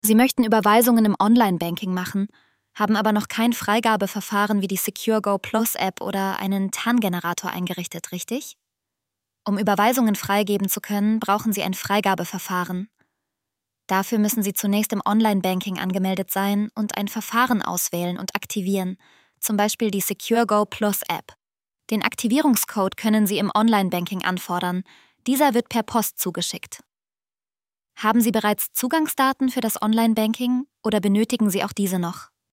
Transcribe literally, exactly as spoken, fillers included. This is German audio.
Sie möchten Überweisungen im Online-Banking machen, haben aber noch kein Freigabeverfahren wie die SecureGo Plus App oder einen T A N-Generator eingerichtet, richtig? Um Überweisungen freigeben zu können, brauchen Sie ein Freigabeverfahren. Dafür müssen Sie zunächst im Online-Banking angemeldet sein und ein Verfahren auswählen und aktivieren, zum Beispiel die SecureGo Plus App. Den Aktivierungscode können Sie im Online-Banking anfordern. Dieser wird per Post zugeschickt. Haben Sie bereits Zugangsdaten für das Online-Banking oder benötigen Sie auch diese noch?